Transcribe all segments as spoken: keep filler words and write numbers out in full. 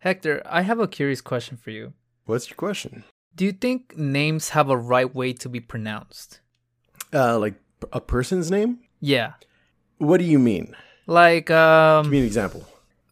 Hector, I have a curious question for you. What's your question? Do you think names have a right way to be pronounced? Uh, like a person's name? Yeah. What do you mean? Like, um... Give me an example.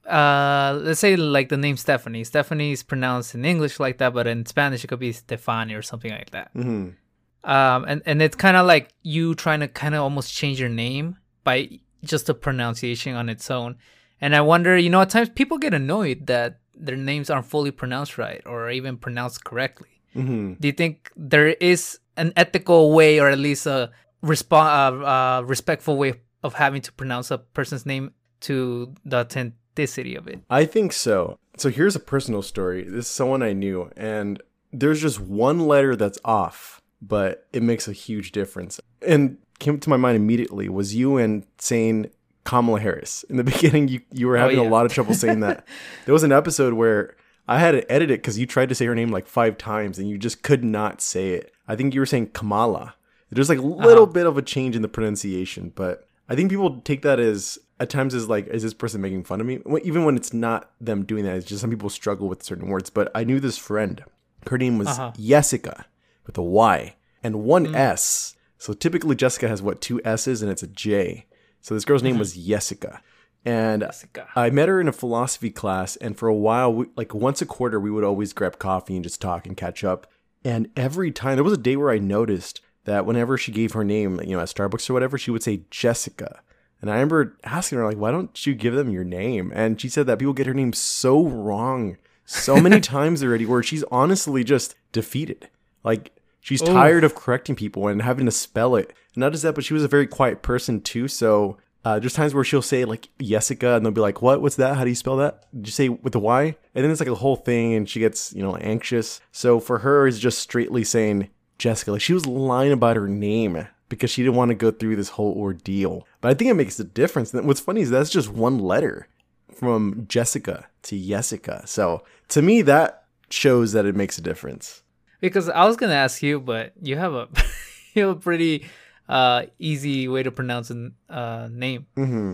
Uh, let's say like the name Stephanie. Stephanie is pronounced in English like that, but in Spanish it could be Stefani or something like that. Mm-hmm. Um, and, and it's kind of like you trying to kind of almost change your name by just the pronunciation on its own. And I wonder, you know, at times people get annoyed that their names aren't fully pronounced right or even pronounced correctly. Mm-hmm. Do you think there is an ethical way or at least a resp- uh, uh, respectful way of having to pronounce a person's name to the authenticity of it? I think so. So here's a personal story. This is someone I knew, and there's just one letter that's off, but it makes a huge difference. And came to my mind immediately was you and saying Kamala Harris. In the beginning, you, you were having oh, yeah. a lot of trouble saying that. There was an episode where I had to edit it because you tried to say her name like five times and you just could not say it. I think you were saying Kamala. There's like a little uh-huh. bit of a change in the pronunciation, but I think people take that as, at times, as like, is this person making fun of me? Even when it's not them doing that, it's just some people struggle with certain words. But I knew this friend. Her name was uh-huh. Jessica with a Y and one mm. S. So typically Jessica has what, two S's and it's a J. So this girl's name mm-hmm. was Jessica. And Jessica. I met her in a philosophy class. And for a while, we, like once a quarter, we would always grab coffee and just talk and catch up. And every time, there was a day where I noticed that whenever she gave her name, you know, at Starbucks or whatever, she would say Jessica. And I remember asking her, like, why don't you give them your name? And she said that people get her name so wrong so many times already where she's honestly just defeated. Like, she's Ooh. tired of correcting people and having to spell it. And not just that, but she was a very quiet person too. So uh, there's times where she'll say like Jessica and they'll be like, what? What's that? How do you spell that? Did you say with the Y? And then it's like a whole thing and she gets, you know, anxious. So for her, it's just straightly saying Jessica. Like she was lying about her name because she didn't want to go through this whole ordeal. But I think it makes a difference. And what's funny is that's just one letter from Jessica to Jessica. So to me, that shows that it makes a difference. Because I was going to ask you, but you have a, you have a pretty uh, easy way to pronounce a uh, name. Mm-hmm.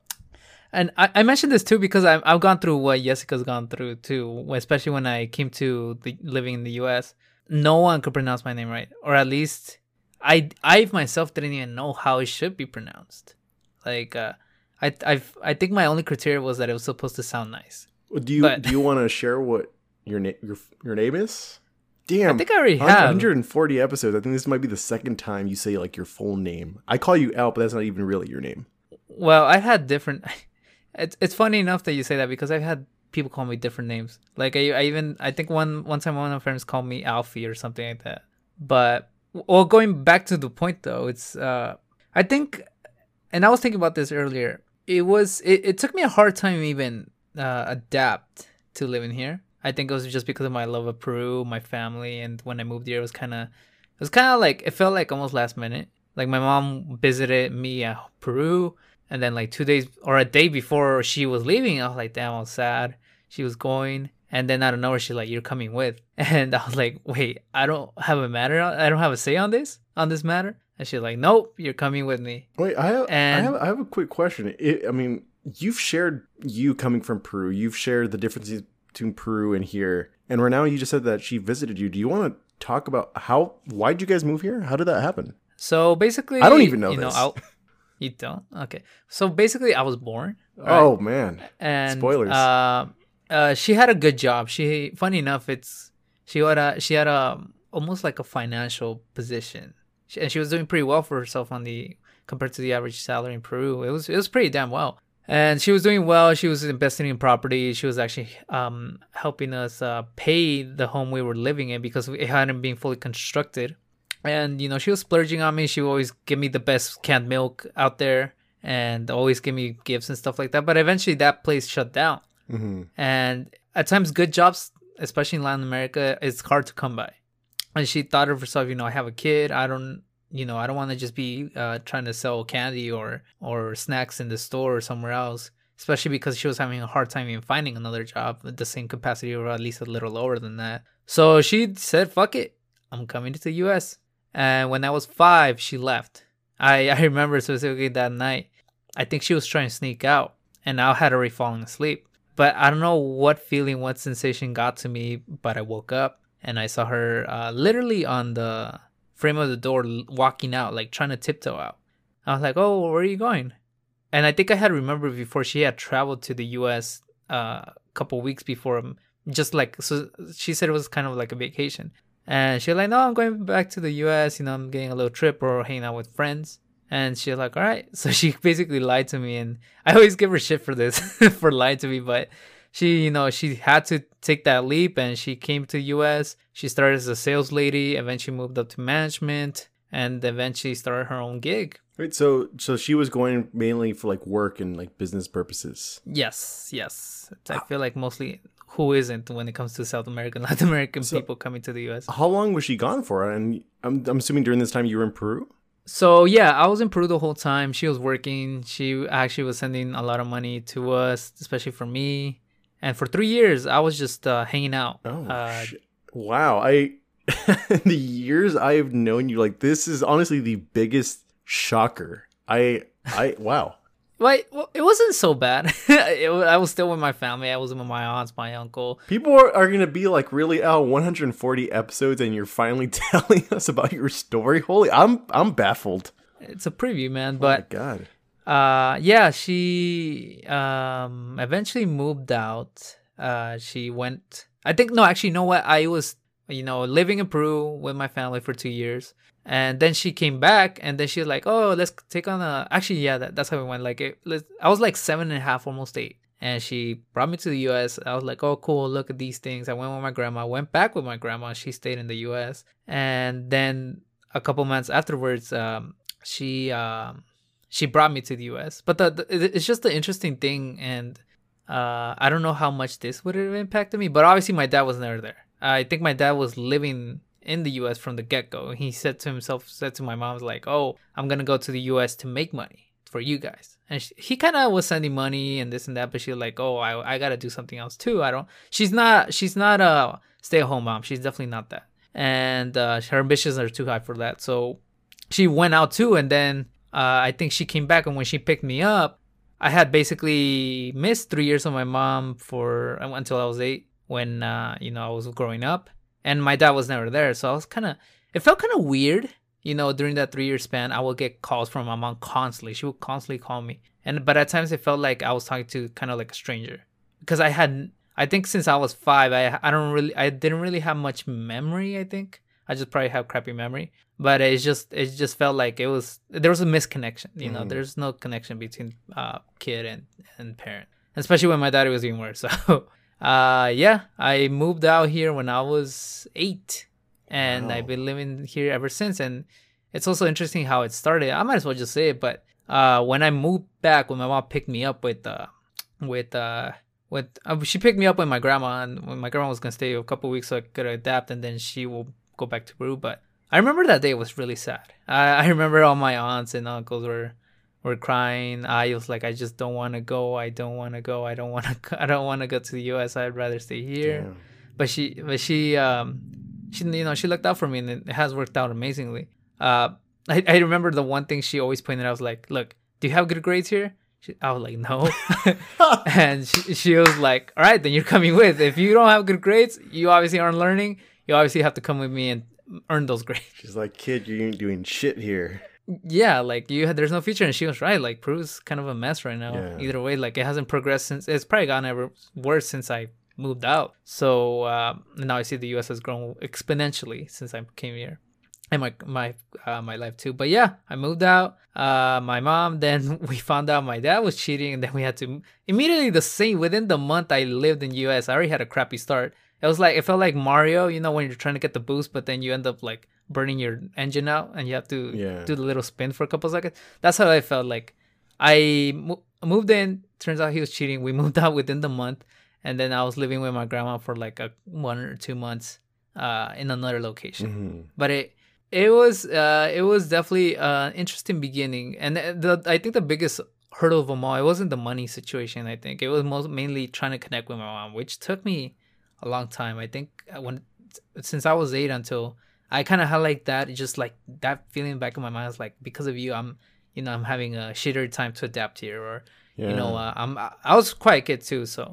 And I, I mentioned this too because I've, I've gone through what Jessica's gone through too, especially when I came to the, living in the U S. No one could pronounce my name right. Or at least I, I myself didn't even know how it should be pronounced. Like, uh, I I've, I think my only criteria was that it was supposed to sound nice. Do you but, do you want to share what your, na- your, your name is? Damn, I think I already have. one hundred forty episodes. I think this might be the second time you say like your full name. I call you Al, but that's not even really your name. Well, I had different. It's it's funny enough that you say that because I've had people call me different names. Like I, I even I think one one time one of my friends called me Alfie or something like that. But well, going back to the point though, it's uh I think, and I was thinking about this earlier. It was it, it took me a hard time even uh, adapt to living here. I think it was just because of my love of Peru, my family, and when I moved here, it was kind of, it was kind of like, it felt like almost last minute. Like my mom visited me at Peru, and then like two days or a day before she was leaving, I was like, damn, I was sad. She was going, and then out of nowhere, she's like, you're coming with. And I was like, wait, I don't have a matter, I don't have a say on this, on this matter. And she's like, nope, you're coming with me. Wait, I have, and, I have, I have a quick question. It, I mean, you've shared you coming from Peru. You've shared the differences between Peru and here. And right now you just said that she visited you. Do you want to talk about how, why'd you guys move here? How did that happen? So basically, I don't even know you this. Know, I'll, you don't? Okay. So basically I was born. Right? Oh man. And, spoilers. Uh, uh, she had a good job. She, funny enough, it's, she had a, she had a, almost like a financial position. She, and she was doing pretty well for herself on the, compared to the average salary in Peru. It was, it was pretty damn well. And she was doing well. She was investing in property. She was actually um, helping us uh, pay the home we were living in because it hadn't been fully constructed. And, you know, she was splurging on me. She would always give me the best canned milk out there and always give me gifts and stuff like that. But eventually that place shut down. Mm-hmm. And at times good jobs, especially in Latin America, it's hard to come by. And she thought of herself, you know, I have a kid. I don't... You know, I don't want to just be uh, trying to sell candy or, or snacks in the store or somewhere else, especially because she was having a hard time even finding another job at the same capacity or at least a little lower than that. So she said, fuck it, I'm coming to the U S. And when I was five, she left. I, I remember specifically that night, I think she was trying to sneak out and I had already fallen asleep. But I don't know what feeling, what sensation got to me, but I woke up and I saw her uh, literally on the frame of the door walking out, like trying to tiptoe out. I was like, oh, where are you going? And I think I had remembered before she had traveled to the U S uh, a couple weeks before, just like, so she said it was kind of like a vacation. And she was like, no, I'm going back to the U S, you know, I'm getting a little trip or hanging out with friends. And she was like, all right. So she basically lied to me. And I always give her shit for this, for lying to me. But she, you know, she had to take that leap and she came to the U S. She started as a sales lady, eventually moved up to management, and eventually started her own gig. Right. So, so she was going mainly for like work and like business purposes. Yes. Yes. I feel like mostly who isn't when it comes to South American, Latin American so, people coming to the U S. How long was she gone for? And I'm, I'm assuming during this time you were in Peru? So, yeah, I was in Peru the whole time. She was working. She actually was sending a lot of money to us, especially for me. And for three years, I was just uh, hanging out. Oh, uh, shit. Wow. I, the years I've known you, like, this is honestly the biggest shocker. I, I, wow. Like, well, it wasn't so bad. it, I was still with my family. I was with my aunts, my uncle. People are, are going to be like, really, oh, one hundred forty episodes and you're finally telling us about your story? Holy, I'm I'm baffled. It's a preview, man. But, oh, my God. Uh, yeah, she um eventually moved out. Uh, she went, I think, no, actually, you know what? I was, you know, living in Peru with my family for two years. And then she came back, and then she was like, "Oh, let's take on a." Actually, yeah, that, that's how we went. Like, it, let's, I was like seven and a half, almost eight, and she brought me to the U S. I was like, "Oh, cool! Look at these things." I went with my grandma. Went back with my grandma. She stayed in the U S. And then a couple months afterwards, um, she um, she brought me to the U S. But the, the it's just the interesting thing, and uh, I don't know how much this would have impacted me. But obviously, my dad was never there. I think my dad was living in the U S from the get-go. He said to himself, said to my mom, like, oh, I'm gonna go to the U S to make money for you guys. And she, he kind of was sending money and this and that, but she was like, oh, I, I gotta do something else too. I don't, she's not, she's not a stay-at-home mom. She's definitely not that. And uh, her ambitions are too high for that. So she went out too. And then uh, I think she came back, and when she picked me up, I had basically missed three years of my mom for until I was eight, when uh, you know, I was growing up. And my dad was never there. So I was kind of, it felt kind of weird. You know, during that three year span, I would get calls from my mom constantly. She would constantly call me. And, but at times it felt like I was talking to kind of like a stranger, because I had, I think since I was five, I, I don't really, I didn't really have much memory. I think I just probably have crappy memory, but it's just, it just felt like it was, there was a misconnection. You know, mm. There's no connection between uh kid and, and parent, especially when my dad was even worse. So, Uh, yeah, I moved out here when I was eight, and wow. I've been living here ever since. And it's also interesting how it started. I might as well just say it, but uh, when I moved back, when my mom picked me up with uh, with uh, with uh, she picked me up with my grandma, and when my grandma was gonna stay a couple of weeks so I could adapt, and then she will go back to Peru. But I remember that day was really sad. I, I remember all my aunts and uncles were. were crying. I was like, I just don't want to go. I don't want to go. I don't want to. I don't want to go to the U S. I'd rather stay here. Damn. But she, but she, um, she, you know, she looked out for me, and it has worked out amazingly. Uh, I, I remember the one thing she always pointed out was like, look, do you have good grades here? She, I was like, no. And she, she was like, all right, then you're coming with. If you don't have good grades, you obviously aren't learning. You obviously have to come with me and earn those grades. She's like, kid, you ain't doing shit here. Yeah, like you had, there's no future. And she was right. Like, Peru's kind of a mess right now. Yeah. Either way, like it hasn't progressed since, it's probably gotten ever worse since I moved out. So uh, now I see the U S has grown exponentially since I came here, and my my uh, my life too. But yeah, I moved out. Uh, my mom, then we found out my dad was cheating, and then we had to immediately the same within the month I lived in the U S. I already had a crappy start. It was like, it felt like Mario, you know, when you're trying to get the boost, but then you end up like burning your engine out, and you have to yeah. do the little spin for a couple seconds. That's how I felt. Like I mo- moved in. Turns out he was cheating. We moved out within the month, and then I was living with my grandma for like a one or two months uh, in another location. Mm-hmm. But it it was uh, it was definitely an interesting beginning, and the, I think the biggest hurdle of them all, it wasn't the money situation. I think it was most mainly trying to connect with my mom, which took me a long time. I think when since I was eight until I kind of had like that, just like that feeling back in my mind is like, because of you, I'm, you know, I'm having a shittier time to adapt here, or, yeah. you know, uh, I'm, I was quite a kid too. So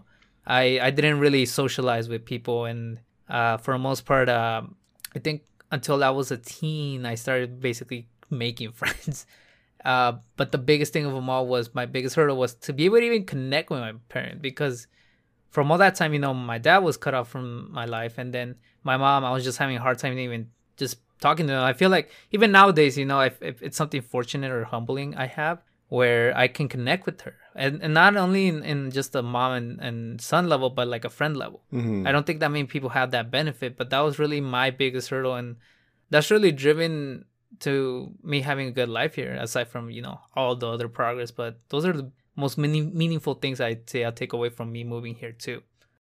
I I didn't really socialize with people, and uh, for the most part, uh, I think until I was a teen, I started basically making friends. Uh, but the biggest thing of them all was my biggest hurdle was to be able to even connect with my parent, because from all that time, you know, my dad was cut off from my life, and then my mom, I was just having a hard time even just talking to them. I feel like even nowadays, you know, if, if it's something fortunate or humbling I have where I can connect with her, and, and not only in, in just a mom and, and son level, but like a friend level. Mm-hmm. I don't think that many people have that benefit, but that was really my biggest hurdle, and that's really driven to me having a good life here, aside from, you know, all the other progress. But those are the most meaning, meaningful things I'd say I'll take away from me moving here too.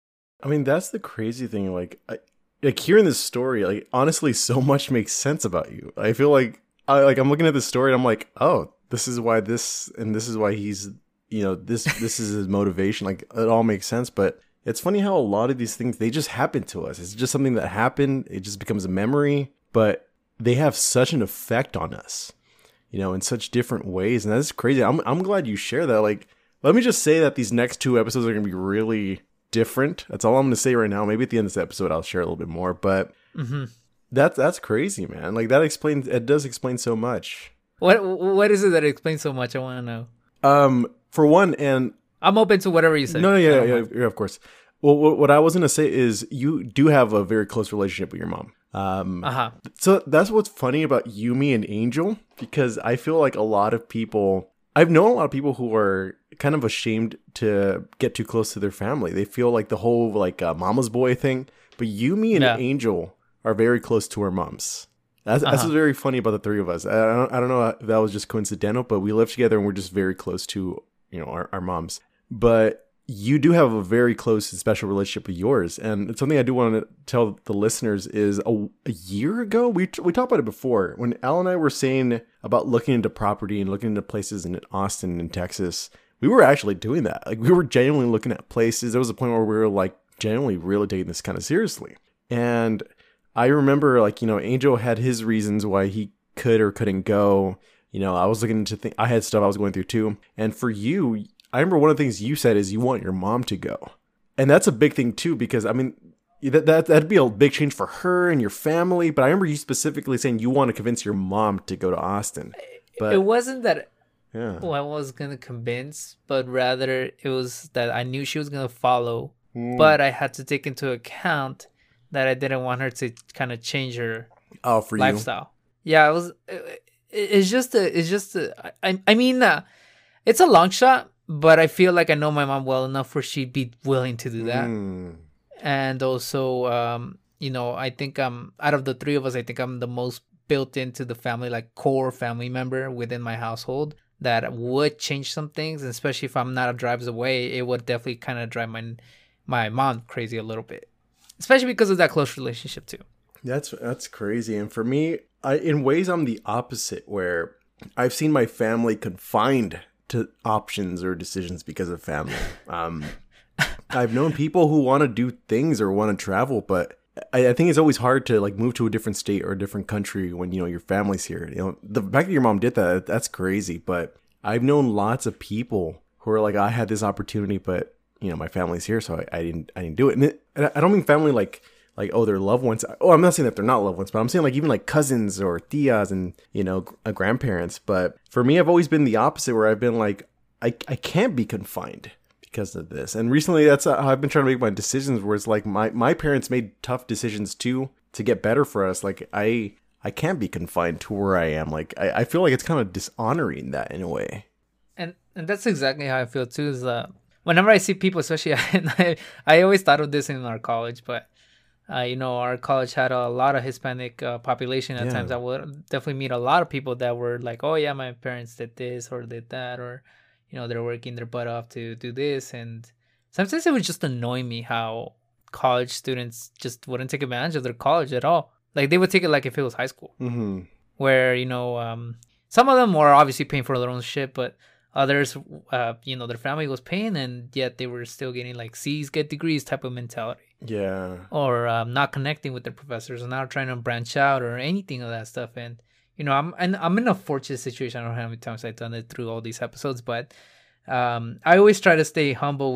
I mean, that's the crazy thing. Like, I, like hearing this story, like honestly, so much makes sense about you. I feel like I like I'm looking at this story and I'm like, oh, this is why this, and this is why he's, you know, this this is his motivation. Like, it all makes sense. But it's funny how a lot of these things, they just happen to us. It's just something that happened. It just becomes a memory, but they have such an effect on us, you know, in such different ways. And that's crazy. I'm I'm glad you share that. Like, let me just say that these next two episodes are going to be really different. That's all I'm going to say right now. Maybe at the end of this episode, I'll share a little bit more, but mm-hmm. that's, that's crazy, man. Like, that explains, it does explain so much. What, what is it that explains so much? I want to know. Um, for one, and I'm open to whatever you say. No, yeah, yeah, yeah, of course. Well, what, what I was going to say is you do have a very close relationship with your mom. Um, uh-huh. So that's what's funny about Yumi and Angel, because I feel like a lot of people, I've known a lot of people who are kind of ashamed to get too close to their family. They feel like the whole like uh, mama's boy thing. But Yumi and yeah. Angel are very close to our moms. That's, uh-huh. that's what's very funny about the three of us. I don't, I don't know if that was just coincidental, but we live together and we're just very close to, you know, our, our moms. But you do have a very close and special relationship with yours. And it's something I do want to tell the listeners is a, a year ago, we we talked about it before, when Al and I were saying about looking into property and looking into places in Austin and Texas, we were actually doing that. Like, we were genuinely looking at places. There was a point where we were like genuinely really taking this kind of seriously. And I remember, like, you know, Angel had his reasons why he could or couldn't go. You know, I was looking into things, I had stuff I was going through too. And for you, I remember one of the things you said is you want your mom to go. And that's a big thing too, because I mean, that, that, that'd be a big change for her and your family. But I remember you specifically saying you want to convince your mom to go to Austin. But it wasn't that yeah. well, I was going to convince, but rather it was that I knew she was going to follow. Mm. But I had to take into account that I didn't want her to kind of change her oh, for lifestyle. You. Yeah, it was. It, it's just a. It's just a. I. I mean, uh, it's a long shot, but I feel like I know my mom well enough where she'd be willing to do that. Mm. And also, um, you know, I think I'm out of the three of us. I think I'm the most built into the family, like core family member within my household that would change some things, especially if I'm not a drives away. It would definitely kind of drive my my mom crazy a little bit. Especially because of that close relationship too. That's that's crazy. And for me, I, in ways, I'm the opposite, where I've seen my family confined to options or decisions because of family. Um, I've known people who want to do things or want to travel, but I, I think it's always hard to like move to a different state or a different country when, you know, your family's here. You know, the fact that your mom did that, that's crazy. But I've known lots of people who are like, I had this opportunity, but you know, my family's here, so I, I didn't, I didn't do it. And, it, and I don't mean family like, like, oh, they're loved ones. Oh, I'm not saying that they're not loved ones, but I'm saying like even like cousins or tias and, you know, uh, grandparents. But for me, I've always been the opposite, where I've been like, I, I can't be confined because of this. And recently, that's how I've been trying to make my decisions, where it's like my, my parents made tough decisions too to get better for us. Like I, I can't be confined to where I am. Like I, I feel like it's kind of dishonoring that in a way. And and that's exactly how I feel too. Is that whenever I see people, especially I, I always thought of this in our college, but uh, you know, our college had a lot of Hispanic uh, population at yeah. times. I would definitely meet a lot of people that were like, oh yeah, my parents did this or did that, or you know, they're working their butt off to do this. And sometimes it would just annoy me how college students just wouldn't take advantage of their college at all. Like they would take it like if it was high school, mm-hmm. where, you know, um, some of them were obviously paying for their own shit, but others, uh, you know, their family was paying, and yet they were still getting like C's, get degrees type of mentality. Yeah. Or um, not connecting with their professors and not trying to branch out or anything of that stuff. And, you know, I'm and I'm in a fortunate situation. I don't know how many times I've done it through all these episodes, but um, I always try to stay humble with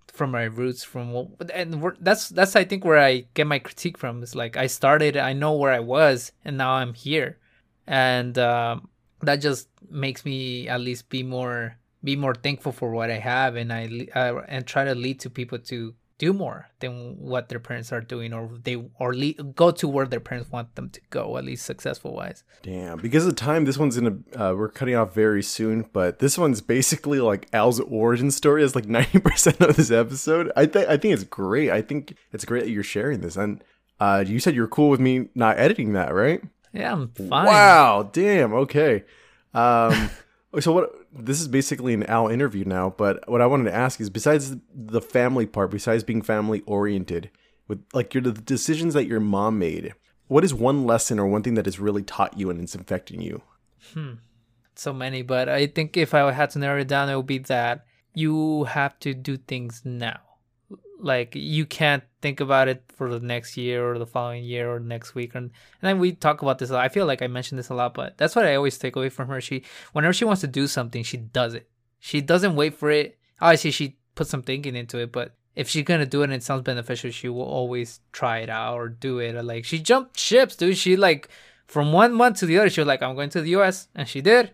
from my roots, from what, and we're, that's that's I think where I get my critique from. Is like I started, I know where I was, and now I'm here, and um, that just makes me at least be more be more thankful for what I have, and I uh, and try to lead to people to do more than what their parents are doing, or they or lead, go to where their parents want them to go, at least successful wise. Damn, because of time, this one's gonna uh, we're cutting off very soon, but this one's basically like Al's origin story is like ninety percent of this episode. I think I think it's great. I think it's great that you're sharing this, and uh, you said you're cool with me not editing that, right? Yeah, I'm fine. Wow, damn. Okay. Um, so what? This is basically an Al interview now, but what I wanted to ask is, besides the family part, besides being family oriented, with like your the decisions that your mom made, what is one lesson or one thing that has really taught you and it's affecting you? Hmm. So many, but I think if I had to narrow it down, it would be that you have to do things now. Like, you can't think about it for the next year or the following year or next week. And, and then we talk about this a lot. I feel like I mentioned this a lot, but that's what I always take away from her. She, whenever she wants to do something, she does it. She doesn't wait for it. Obviously, she puts some thinking into it, but if she's going to do it and it sounds beneficial, she will always try it out or do it. Or like, she jumped ships, dude. She, like, from one month to the other, she was like, I'm going to the U S. And she did.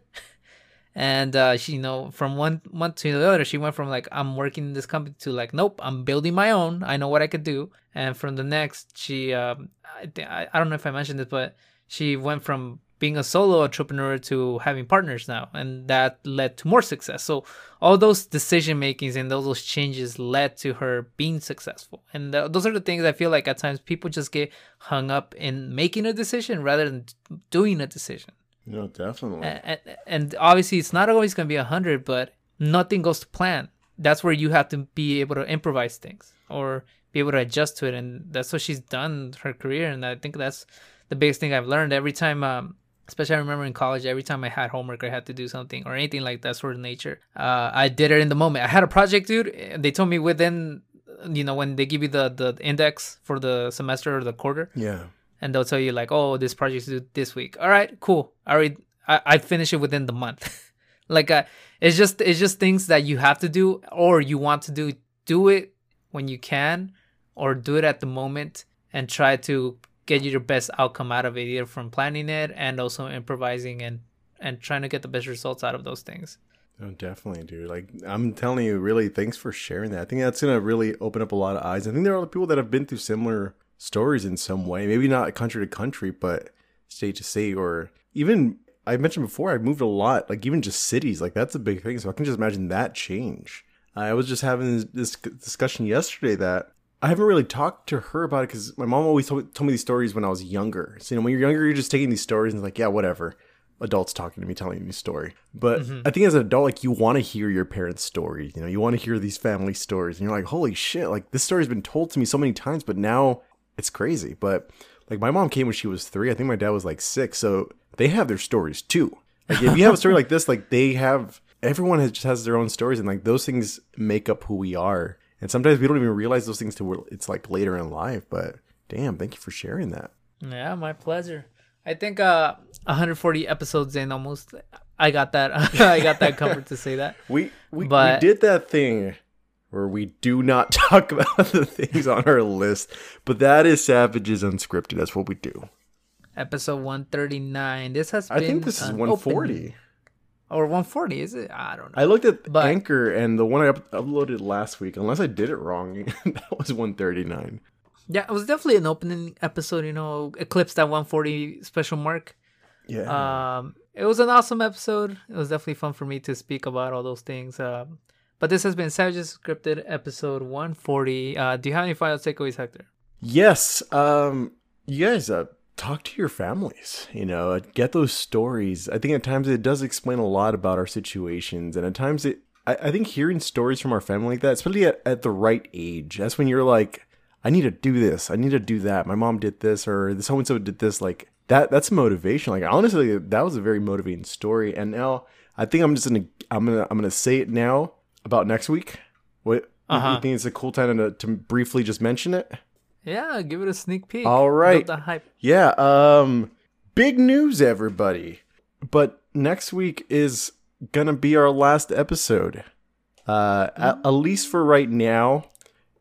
And uh, she, you know, from one month to the other, she went from like, I'm working in this company to like, nope, I'm building my own. I know what I could do. And from the next, she, um, I, th- I don't know if I mentioned this, but she went from being a solo entrepreneur to having partners now. And that led to more success. So all those decision makings and those, those changes led to her being successful. And th- those are the things I feel like at times people just get hung up in making a decision rather than doing a decision. No, definitely. And, and obviously, it's not always going to be one hundred, but nothing goes to plan. That's where you have to be able to improvise things or be able to adjust to it. And that's what she's done her career. And I think that's the biggest thing I've learned. Every time, um, especially I remember in college, every time I had homework or I had to do something or anything like that sort of nature, uh, I did it in the moment. I had a project, dude, and they told me within, you know, when they give you the, the index for the semester or the quarter. Yeah. And they'll tell you like, oh, this project's due this week. All right, cool. I already, I, I finish it within the month. like, uh, it's just, it's just things that you have to do or you want to do. Do it when you can, or do it at the moment, and try to get you your best outcome out of it, either from planning it and also improvising and and trying to get the best results out of those things. Oh, definitely, dude. Like, I'm telling you, really, thanks for sharing that. I think that's gonna really open up a lot of eyes. I think there are other people that have been through similar stories in some way, maybe not country to country, but state to state, or even I mentioned before, I moved a lot, like even just cities, like that's a big thing. So I can just imagine that change. I was just having this discussion yesterday that I haven't really talked to her about it because my mom always told, told me these stories when I was younger. So, you know, when you're younger, you're just taking these stories and it's like, yeah, whatever. Adults talking to me, telling me a story. But mm-hmm. I think as an adult, like, you want to hear your parents' stories. You know, you want to hear these family stories. And you're like, holy shit, like this story's been told to me so many times, but now it's crazy. But like, my mom came when she was three. I think my dad was like six. So they have their stories too. Like, if you have a story like this, like they have, everyone has, just has their own stories, and like those things make up who we are. And sometimes we don't even realize those things till it's like later in life. But damn, thank you for sharing that. Yeah, my pleasure. I think uh, one hundred forty episodes in almost, I got that. I got that comfort to say that. We we, but, we did that thing where we do not talk about the things on our list, but that is Savages Unscripted. That's what we do. Episode one thirty-nine. This has been I think this is one forty. Opening. Or one forty, is it? I don't know. I looked at but, Anchor, and the one I up- uploaded last week, unless I did it wrong, that was one thirty-nine. Yeah, it was definitely an opening episode, you know, eclipsed that one forty special mark. Yeah. Um, it was an awesome episode. It was definitely fun for me to speak about all those things. Um, but this has been Savages Scripted, episode one forty. Uh, do you have any final takeaways, Hector? Yes. Um, you guys, uh, talk to your families, you know, get those stories. I think at times it does explain a lot about our situations. And at times it, I, I think hearing stories from our family like that, especially at, at the right age, that's when you're like, I need to do this. I need to do that. My mom did this, or so-and-so did this. Like that, that's motivation. Like, honestly, that was a very motivating story. And now I think I'm just going to, I'm going to, I'm going to say it now about next week. What, uh-huh. You think it's a cool time to, to briefly just mention it? Yeah, give it a sneak peek. All right. Build the hype. Yeah. Um, big news, everybody. But next week is gonna be our last episode. Uh, mm-hmm. at, at least for right now.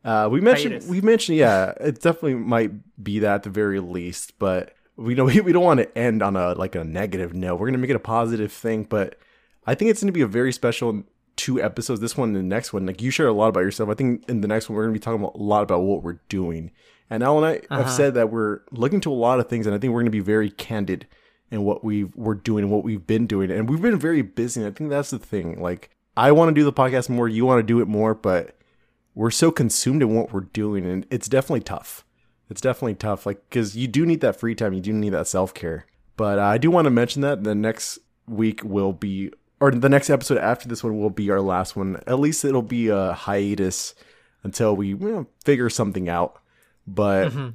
Uh, we mentioned, Hiatus. we mentioned, yeah, it definitely might be that at the very least, but we know we, we don't want to end on a like a negative note. We're gonna make it a positive thing, but I think it's gonna be a very special two episodes. This one and the next one. Like you share a lot about yourself. I think in the next one we're gonna be talking about, a lot about what we're doing. And Al and I uh-huh. have said that we're looking to a lot of things, and I think we're gonna be very candid in what we we're doing and what we've been doing, and we've been very busy. And I think that's the thing. Like I want to do the podcast more, you want to do it more, but we're so consumed in what we're doing, and it's definitely tough. It's definitely tough, like, because you do need that free time. You do need that self-care. But uh, I do want to mention that the next week will be, or the next episode after this one will be our last one. At least it'll be a hiatus until we, you know, figure something out. But mm-hmm.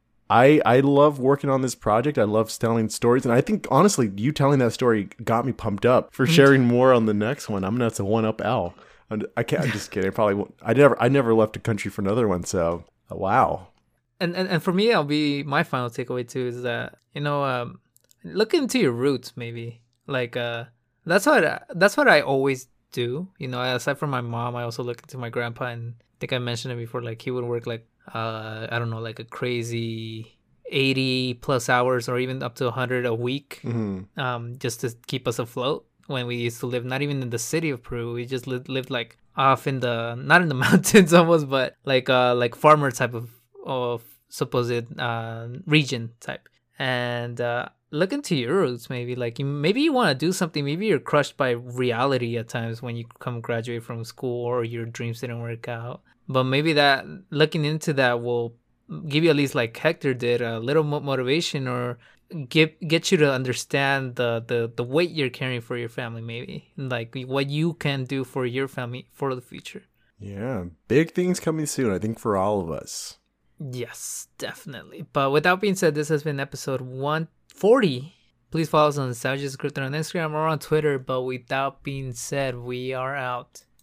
I I love working on this project. I love telling stories. And I think, honestly, you telling that story got me pumped up for sharing more on the next one. I'm going to have to one-up Al. I can't. I'm just kidding. I probably won't. I never. I never left the country for another one. So wow. And and and for me, I'll be my final takeaway too is that you know um, look into your roots maybe. Like uh, that's what I, that's what I always do. You know, aside from my mom, I also look into my grandpa, and I think I mentioned it before. Like he would work like uh, I don't know, like a crazy eighty plus hours or even up to one hundred a week, mm-hmm. um, just to keep us afloat. When we used to live, not even in the city of Peru, we just lived, lived like off in the, not in the mountains almost, but like uh like farmer type of of supposed uh region type. And uh look into your roots, maybe like you maybe you want to do something. Maybe you're crushed by reality at times when you come graduate from school or your dreams didn't work out. But maybe that looking into that will give you, at least like Hector did, a little motivation, or get get you to understand the, the, the weight you're carrying for your family, maybe like what you can do for your family for the future. Yeah, big things coming soon, I think, for all of us. Yes, definitely. But with that being said, this has been episode one forty. Please follow us on Nostalgia Scripted on Instagram or on Twitter. But with that being said, we are out.